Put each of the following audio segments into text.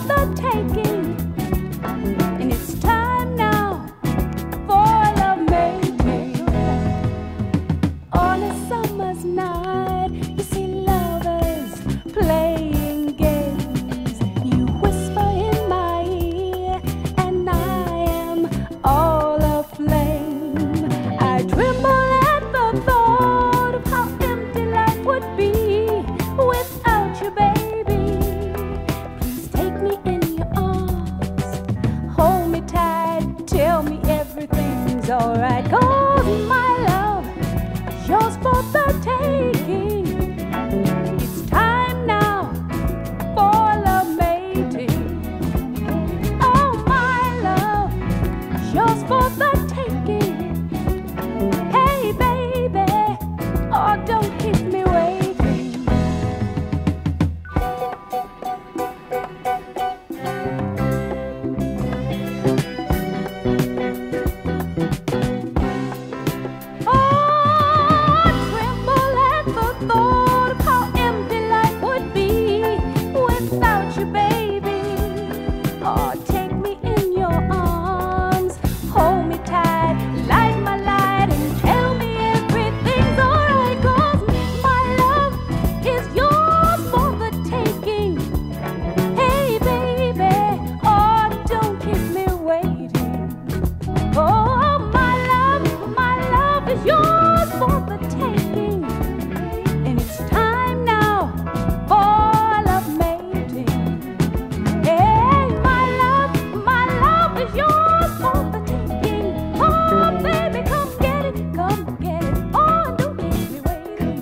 the taking, and it's time now for love making. On a summer's night, you see lovers playing games. You whisper in my ear, and I am all aflame. I tremble at the thought of how empty life would be without you, baby. Please take me in your arms, hold me tight, tell me everything's alright. 'Cause my love is yours for the taking. It's time now for love mating. Oh, my love is yours for the taking. Hey, baby, oh, don't keep me waiting. Oh, I tremble at the thought of how empty life would be without you, baby. Oh, take me in your arms, hold me tight, light my light, and tell me everything's alright. 'Cause my love is yours for the taking. Hey, baby, oh, don't keep me waiting. Oh, my love is yours for the taking, and it's time now for love mating. Hey, my love is yours for the taking. Oh, baby, come get it, oh, don't keep me waiting.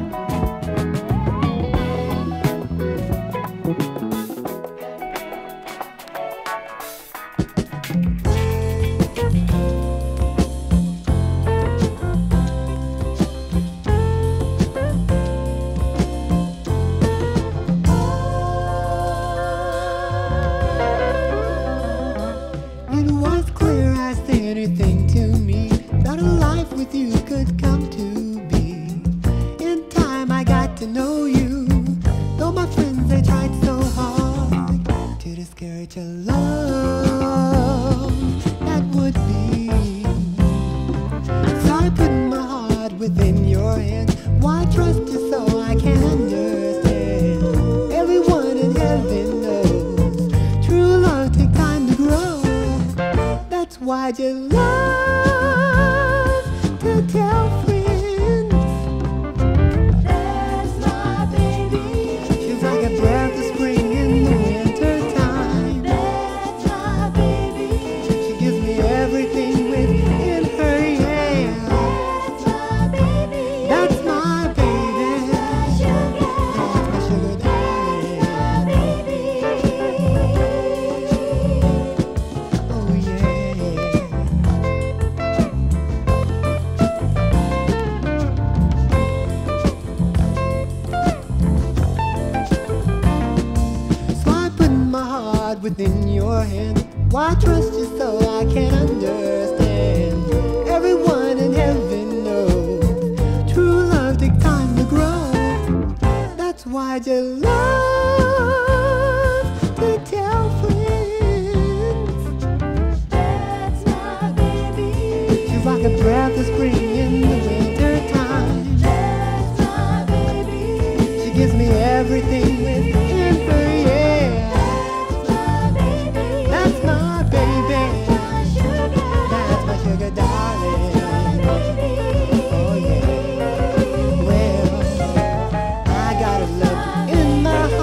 It was clear as anything to me that a life with you could come to be. In time I got to know you, though my friends they tried so hard to discourage a love that would be. So I put my heart within your hands. Why trust you so I can understand? Everyone in heaven knows true love takes time to grow. That's why you love to tell friends. That's my baby. She's like a breath of spring in the winter time. That's my baby. She gives me everything within her hand. That's my baby. That's my baby. That's my sugar darling. Oh yeah. So I put my heart within your hand. Why trust you so I can understand? Everyone in heaven knows true love takes time to grow. That's why you love to tell friends. That's my baby. She's like a breath of spring in the winter time. That's my baby. She gives me everything within her, yeah. That's my baby. That's my sugar darling. Oh yeah. Well, I got a love in my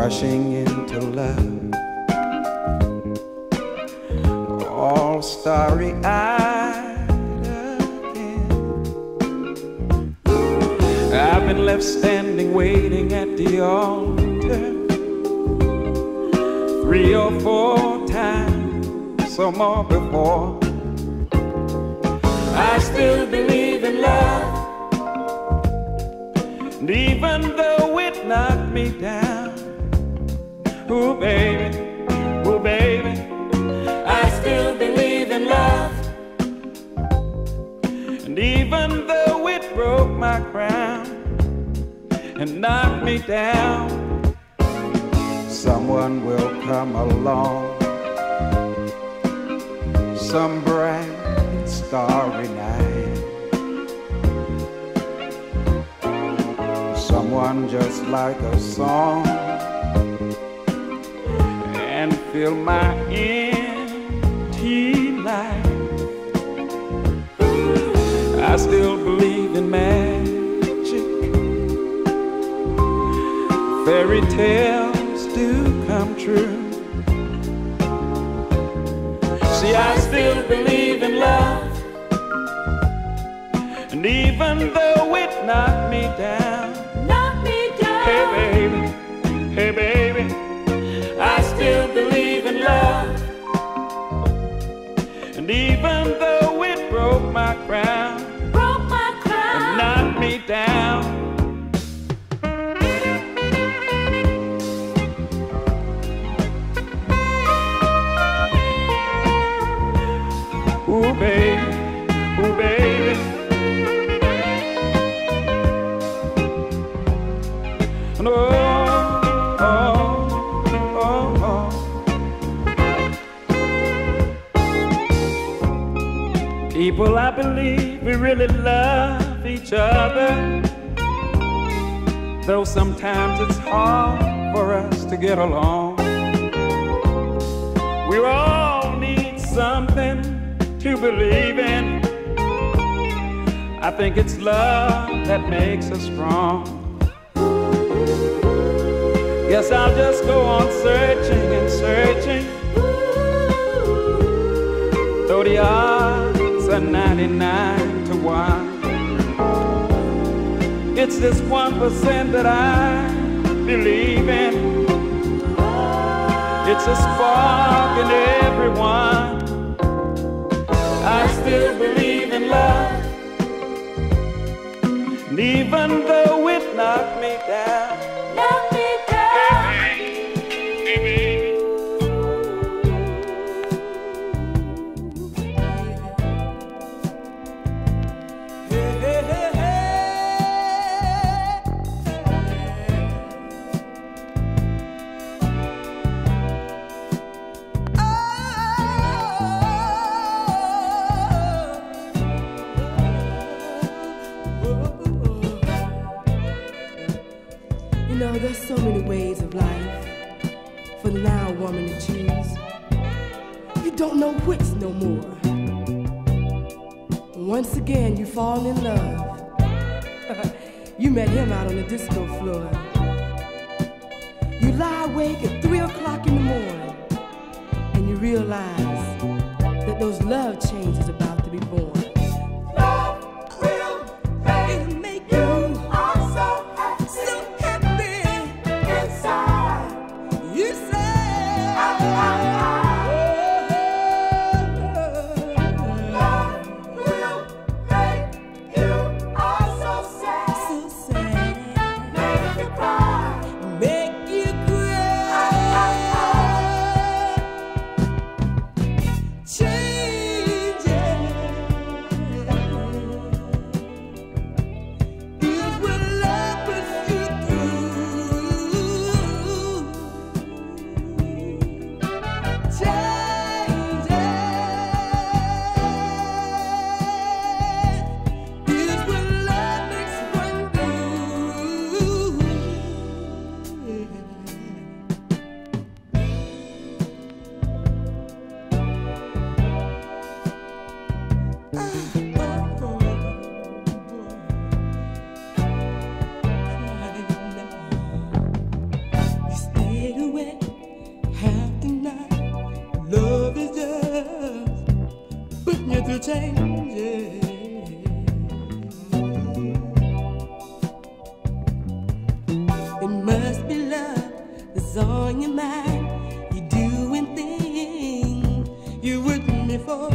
rushing into love, all starry-eyed again. I've been left standing waiting at the altar 3 or 4 times or more before. I still believe in love, and even though it knocked me down, ooh baby, I still believe in love, and even though it broke my crown and knocked me down, someone will come along, some bright starry night, someone just like a song, and fill my empty life. I still believe in magic, fairy tales do come true. See, I still believe in love, and even though it knocked me down, hey baby, I still believe in love, and even though it broke my crown, and knocked me down, ooh baby, no, people, I believe we really love each other, though sometimes it's hard for us to get along. We all need something to believe in. I think it's love that makes us strong. Guess I'll just go on searching and searching, though the odds are 99 to 1. It's this 1% that I believe in. It's a spark in everyone. I still believe in love, and even though it knocked me down, there's so many ways of life for the now woman to choose. You don't know which no more. Once again, you fall in love. You met him out on the disco floor. You lie awake at 3 o'clock in the morning, and you realize that those love changes about to be born. Change changing. It must be love that's on your mind. You're doing things you wouldn't before.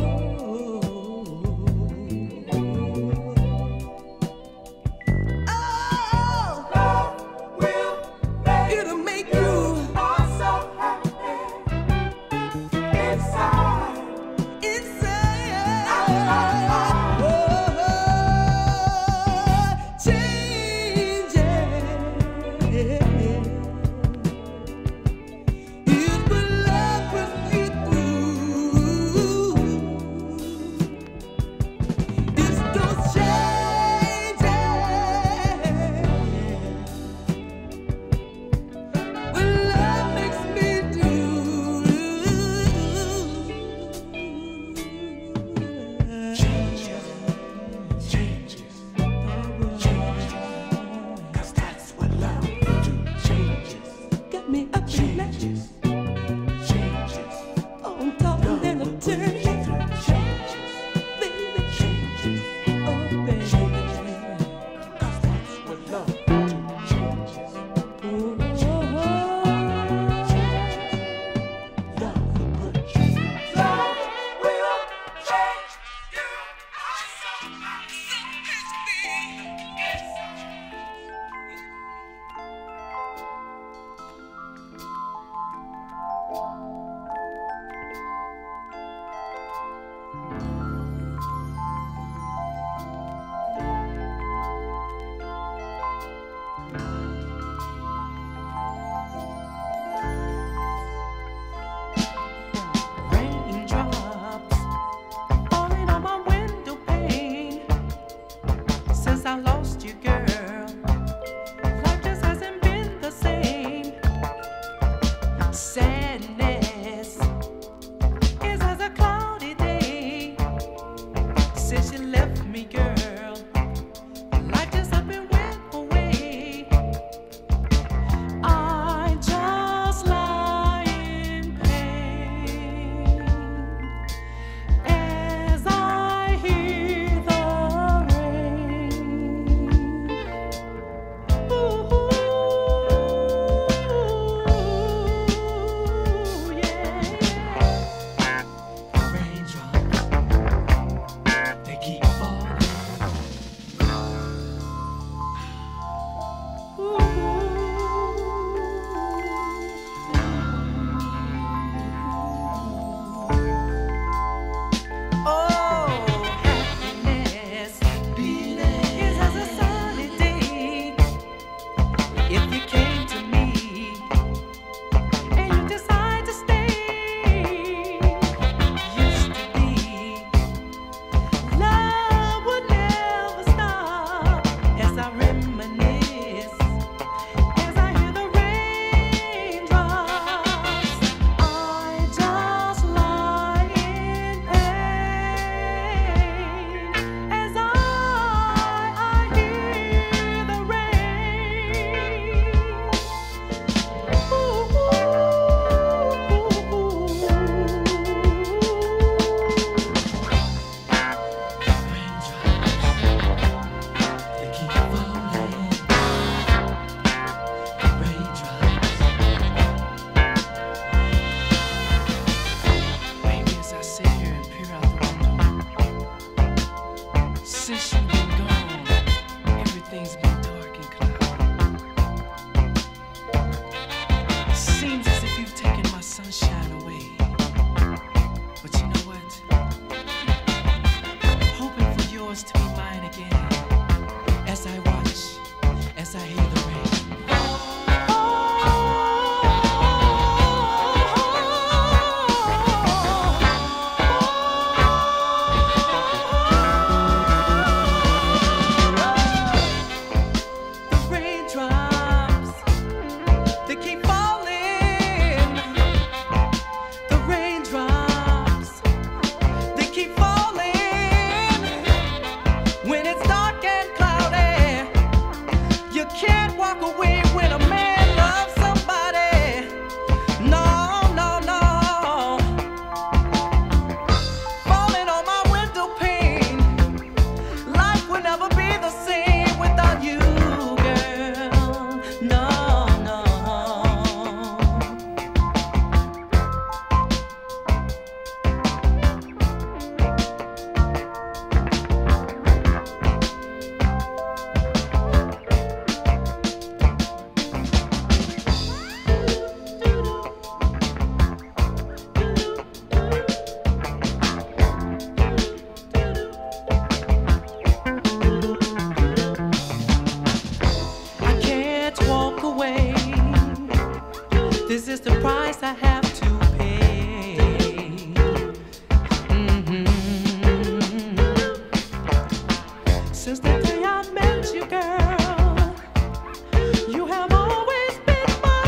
This is the price I have to pay. Since the day I met you, girl, you have always been my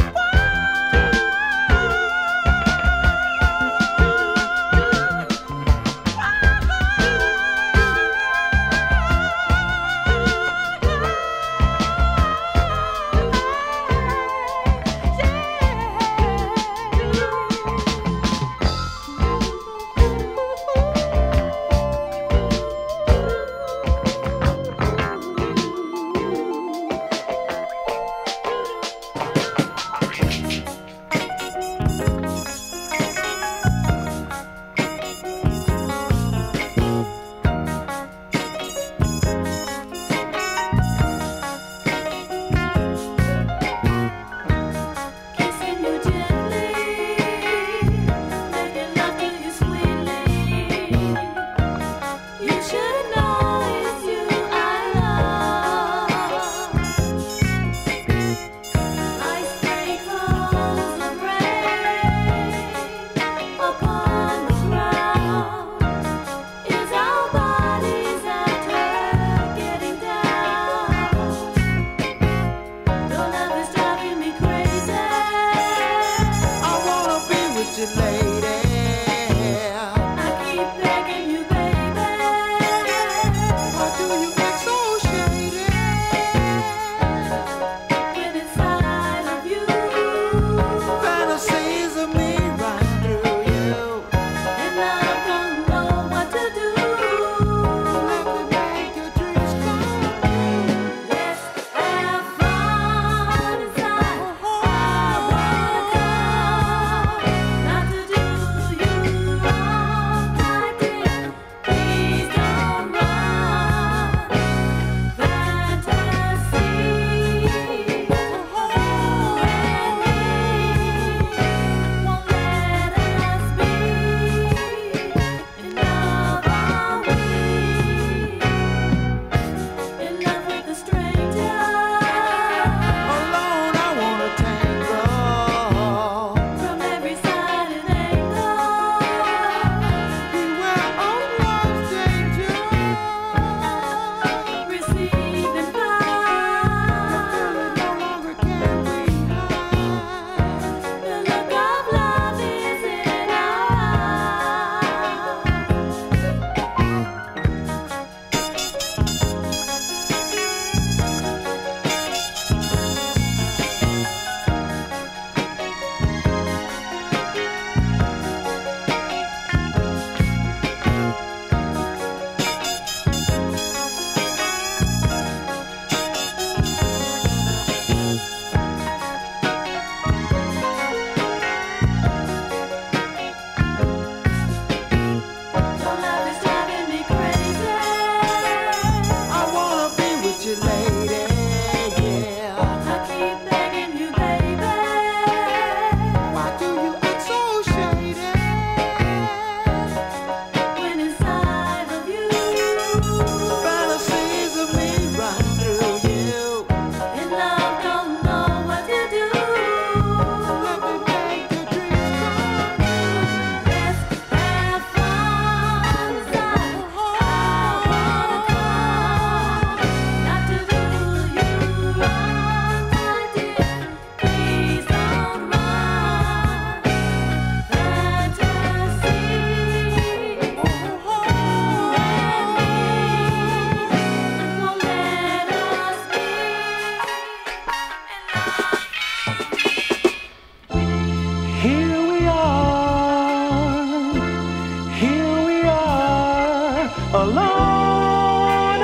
alone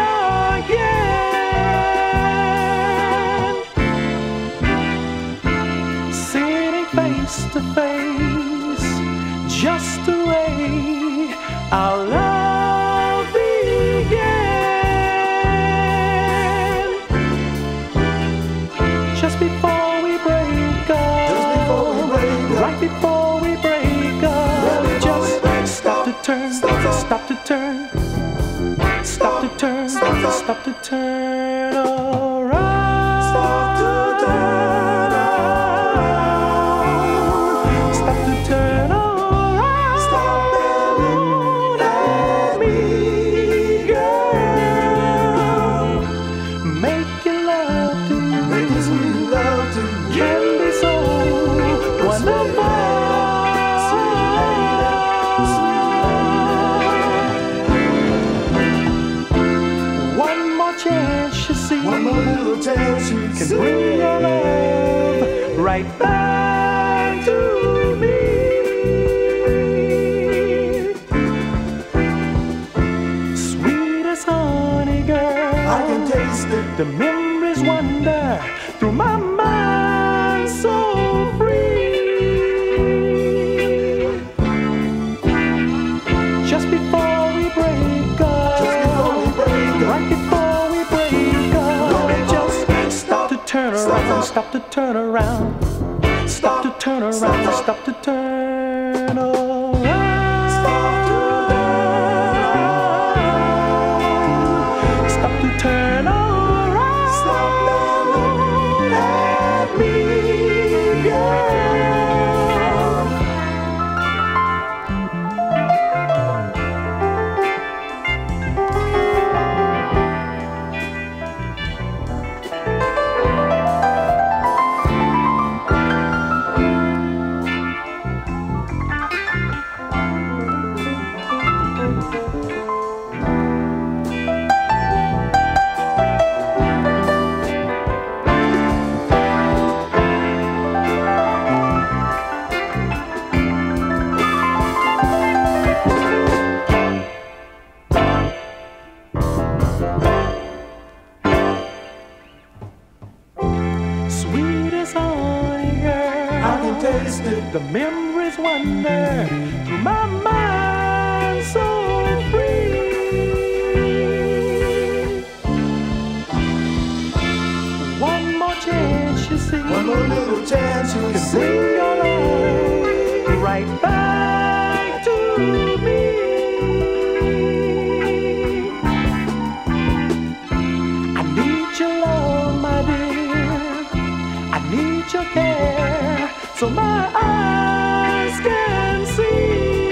again, sitting face to face, just the way our love began. Just before we break up, right before we break up, just stop to turn, stop to turn. Stop to turn, stop to turn around. Stop to turn around. chance you can bring your love right back to me. Sweet as honey, girl, I can taste it. The memories wander through my mind so free. Just before we break up, right before we break up, just stop to turn around, stop to turn around, stop to turn around, stop to turn around, stop to turn around, stop at me, girl. Sweet as honey, girl, I can taste it. The memories wander through my mind so free. One more chance, you see. One more little chance, you can bring your love right back to me. I need your love, my dear. I need your care so my eyes can see.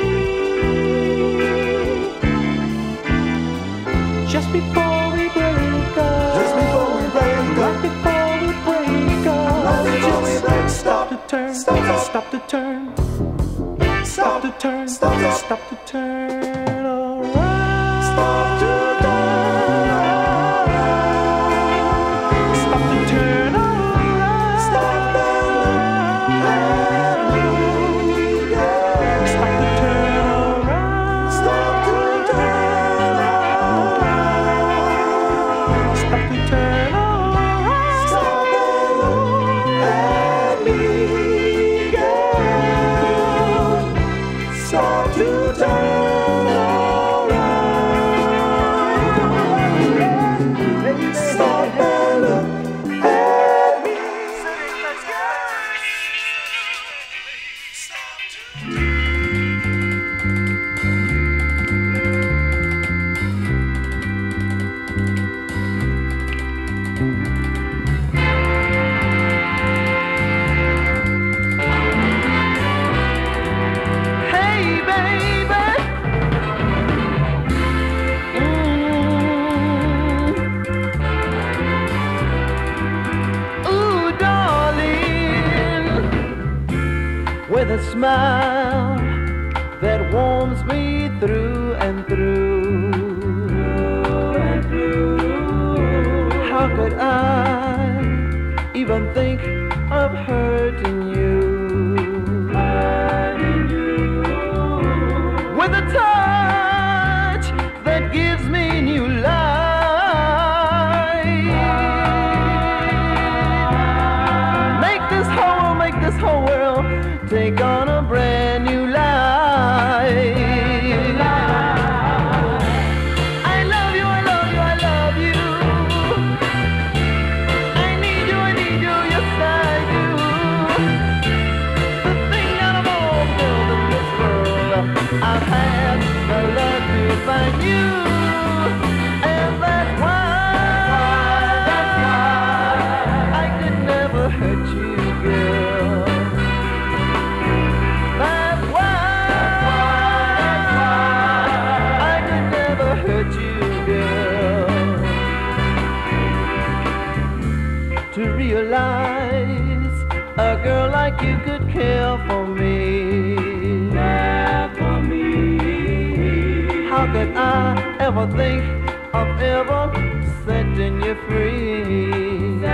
Just before we break up, just before we break up, right before we break up, right before we break up, stop to turn, stop to turn, stop to turn, stop to turn around, stop to turn around, stop to turn around, stop at me, girl. Stop to turn around, stop to turn around, stop to turn around, stop at me, girl. Stop to turn around, stop and look at me. Hey, baby. Ooh, darling. With a smile that warms me through and through. How could I even think of hurting you? With a touch that gives me new life. Make this whole world take on a brand new life. I love you, I love you, I love you. I need you, yes I do. The thing out of all built in this world, I've had the love to find you. And that's why I could never hurt you, girl. That's why I could never hurt you, girl. To realize a girl like you could care for me. How could I ever think of ever setting you free?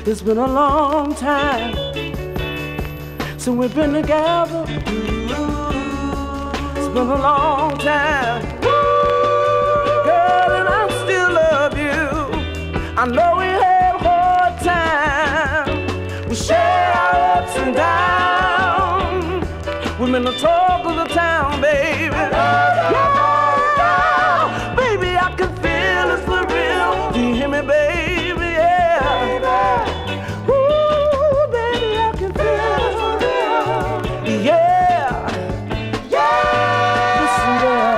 It's been a long time since we've been together. It's been a long time, girl, and I still love you. I know we had a hard time. We share our ups and downs. We've been the talk of the town, baby. Yeah, baby, I can feel it's for real. Do you hear me, baby? Yeah. Ooh, baby, I can feel it's for real. Yeah. Yeah. Listen,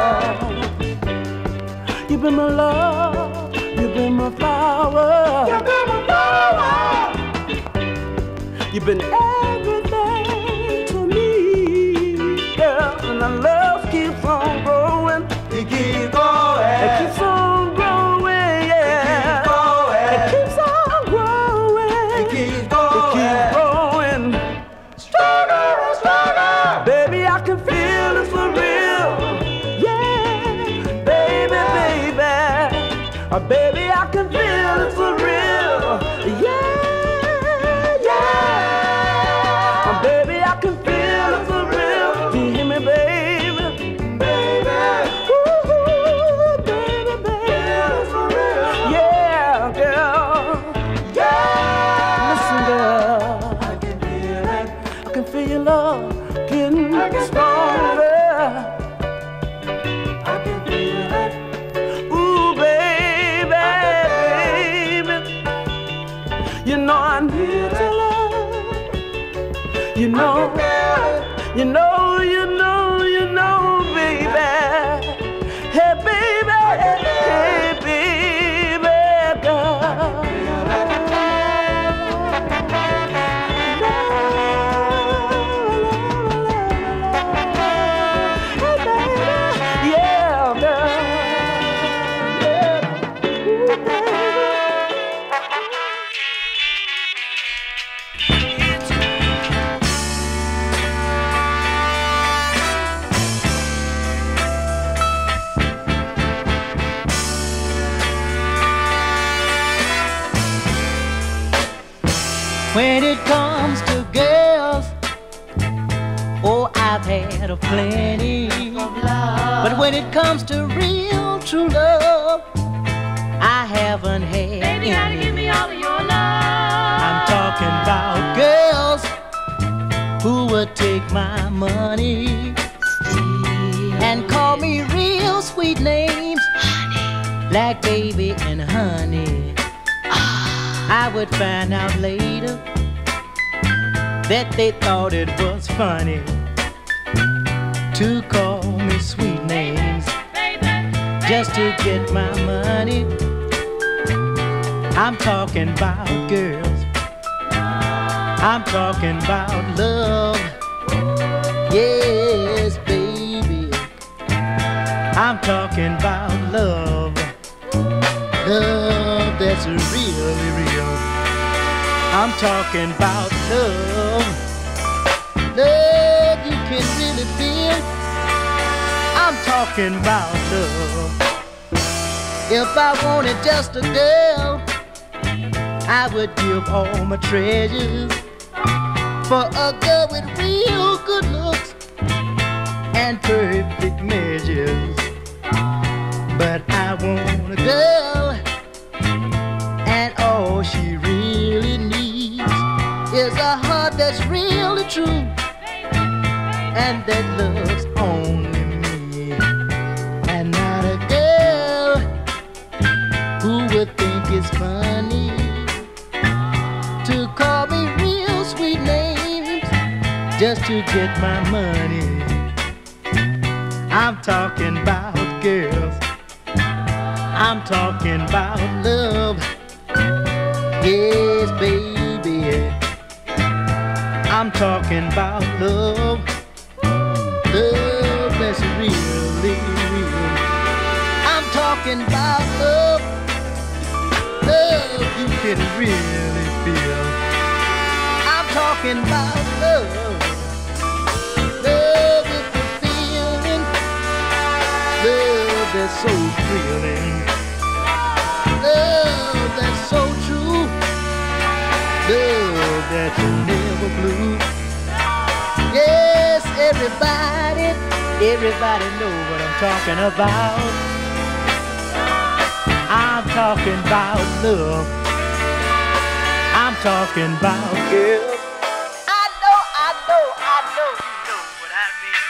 girl. You've been my love. You've been my flower. You've been my flower. You've been everything to me, girl. And our love keeps on growing. It keeps going. It keeps on growing, yeah. It keeps on growing. It keeps going. It keeps growing. Stronger and stronger. Baby, I can feel it for real. Yeah, baby, baby. Baby, I can feel it for real. Yeah, yeah. Baby, I can feel it for real. Do you hear me, baby? Baby. Ooh, baby, baby. For real. Yeah, girl. Yeah. Listen, girl. I can feel it. I can feel your love getting stronger. I can feel it. Ooh, baby, baby. You know I need your love. You know, baby. Hey, baby, hey, baby, girl. Yeah, girl. Yeah. Ooh, baby. When it comes to girls, oh, I've had a plenty of love. But when it comes to real true love, I haven't had Baby, any. gotta give me all of your love. I'm talking about girls who would take my money and call me real sweet names, like baby and honey. I would find out later that they thought it was funny to call me sweet names just to get my money. I'm talking about girls. I'm talking about love. Yes, baby. I'm talking about love. Love that's really real. I'm talking about love. Love you can really feel. I'm talking about love. If I wanted just a girl, I would give all my treasures for a girl with real good looks and perfect measures. But I want a girl, and all she really needs is a heart that's really true and that loves only me, and not a girl who would think it's funny to call me real sweet names just to get my money. I'm talking about girls. I'm talking about love. Yes, baby. I'm talking about love. Love that's really real. I'm talking about love. Love you can really feel. I'm talking about love. Love is the feeling. Love that's so thrilling. Love that's so true. over blue. Yes, everybody know what I'm talking about. I'm talking about love. I'm talking about girl. I know you know what I mean.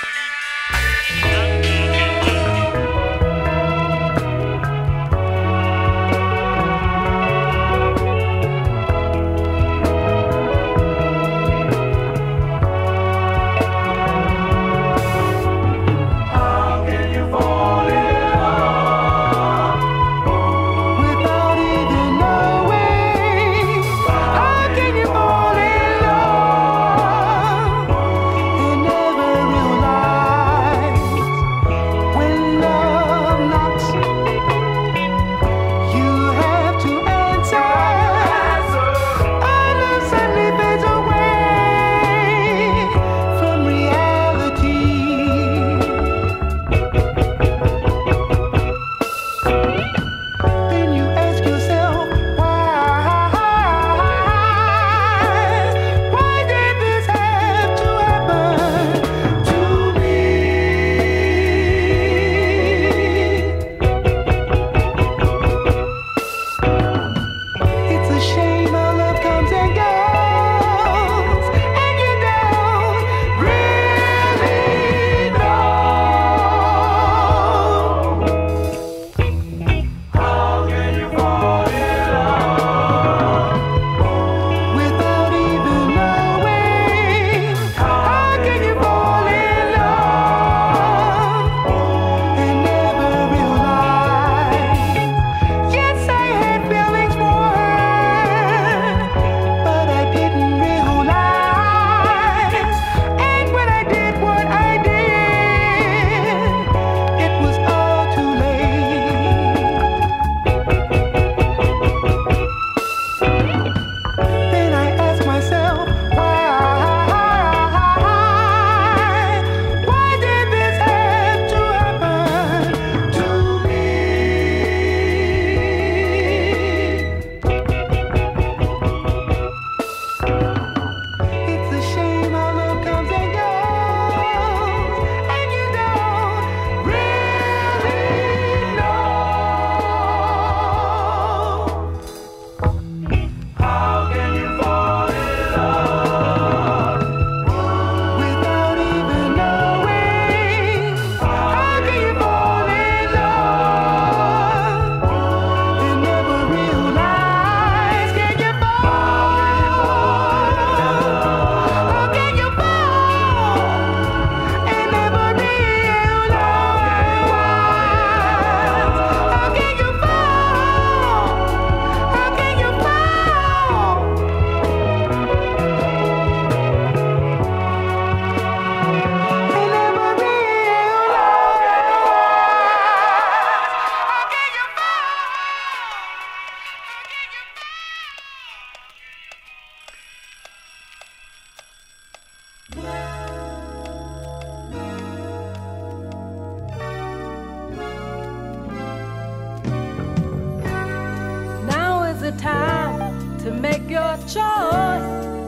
the time to make your choice.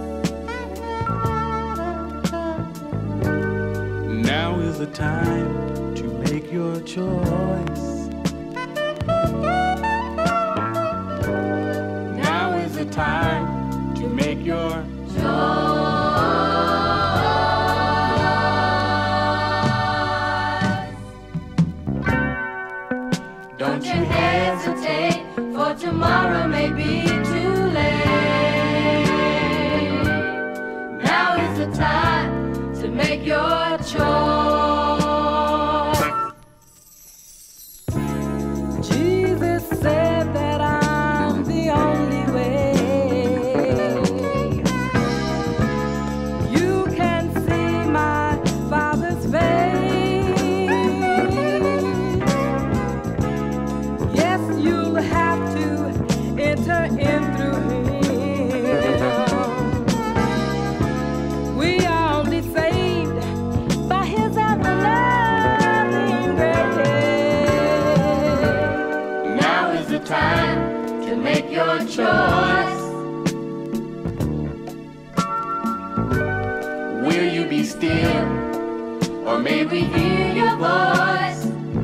Now is the time to make your choice. Now is the time to make your choice. Don't you hesitate, for tomorrow may be too late. Now is the time to make your choice. Jesus said that I'm the only way. You can see my Father's face. Yes, you'll have to enter in through Him. We are only saved by His everlasting grace. Now is the time to make your choice. may we hear your voice.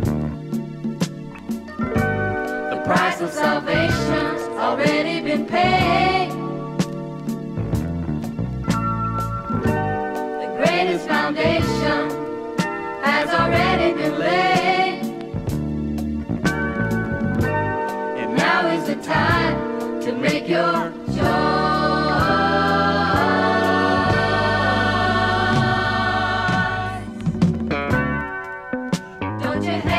The price of salvation's already been paid. The greatest foundation has already been laid. And now is the time to make your choice. Don't you have